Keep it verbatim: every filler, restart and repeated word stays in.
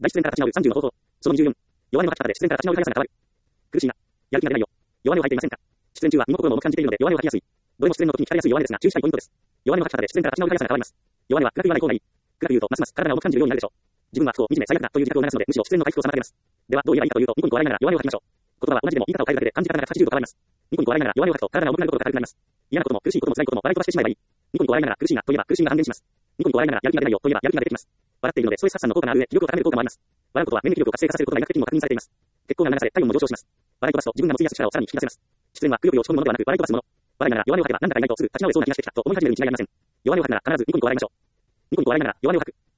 大自然から立ち直るさんじゅうの方法。そのにじゅうよん。弱音を吐き方で自然から立ち直る速さが変わる。苦しいな。やる気が出ないよ。弱音を吐いていませんか。出演中は身も心も重く感じているので弱音を吐きやすい。どれも出演の時に聞かれやすい弱音ですが注意したいポイントです。弱音を吐き方で自然から立ち直る速さが変わります。弱音は暗く言わない方がいい。暗く言うとますます体が重く感じるようになるでしょう。自分は不幸、惨め、最悪だという自覚を促すのでむしろ出演の回復を妨げます。ではどう言えばいいかというとニコニコ笑いながら弱音を吐きましょう。言葉は同じでも言い方を変えるだけで感じ方がひゃくはちじゅうど変わります。ニコニコ笑いながら弱音を吐くと体が重くなることが軽くなります。嫌なことも苦しいことも辛いことも笑い飛ばしてしまえばいい。ニコニコ笑いながら苦しいなといえば苦しみが半減します。ニコニコ笑いながらやる気が出ないよといえばやる気が出てきます。笑っているのでストレス発散の効果がある上気力を高める効果もあります。笑うことは免疫力を活性化させることが医学的にも確認されています。血行が流され体温も上昇します。笑い飛ばすと自分が持つ癒す力をさらに引き出せます。出演はくよくよ落ち込むものではなく笑い飛ばすもの。笑いながら弱音を吐けばなんだかいないとすぐ立ち直れそうな気がしてきたと思い始めるに違いありません。弱音を吐くなら必ずニコニコ笑いましょう。ニコニコ笑いながら弱音を吐く。